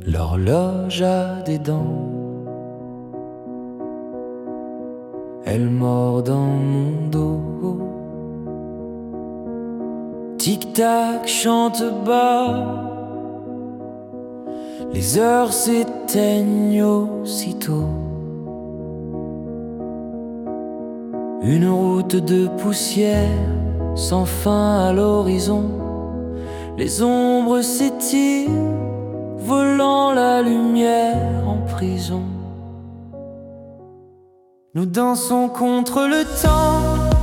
L'horloge a des dents, elle mord dans mon dos. Tic-tac chante bas, les heures s'éteignent aussitôt. Une route de poussière sans fin à l'horizon. Les ombres s'étirent, volant la lumière en prison. Nous dansons contre le temps,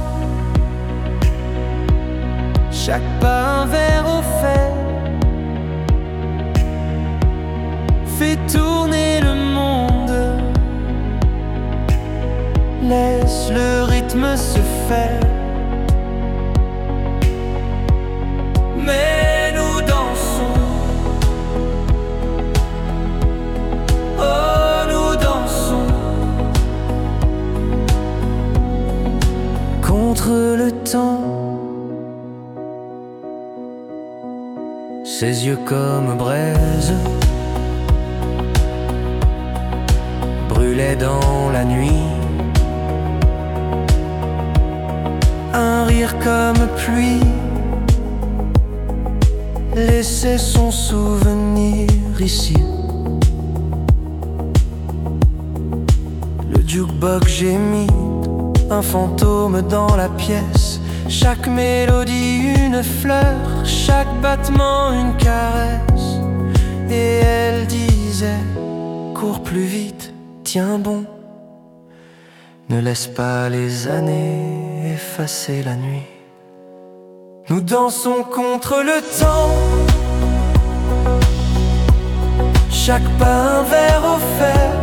chaque pas un verre offert fait tourner le monde. Laisse le rythme se faire. Mais nous dansons, oh nous dansons contre le temps. Ses yeux comme braise brûlaient dans la nuit. Un rire comme pluie laissait son souvenir ici. Le jukebox gémit, un fantôme dans la pièce. Chaque mélodie une fleur, chaque battement une caresse. Et elle disait, cours plus vite, tiens bon. Ne laisse pas les années effacer la nuit. Nous dansons contre le temps, chaque pas un verre offert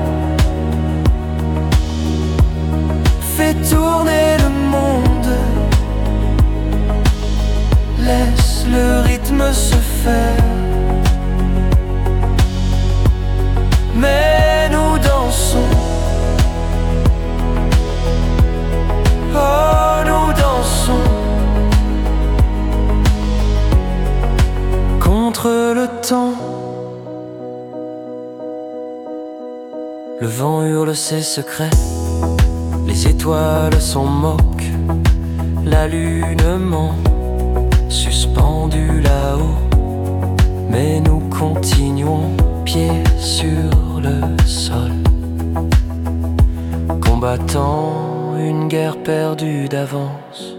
fait tourner le monde. Laisse le rythme se faire. Mais nous dansons, oh nous dansons contre le temps. Le vent hurle ses secrets, les étoiles s'en moquent. La lune ment, suspendue là-haut. Mais nous continuons, pieds sur le sol, combattant une guerre perdue d'avance.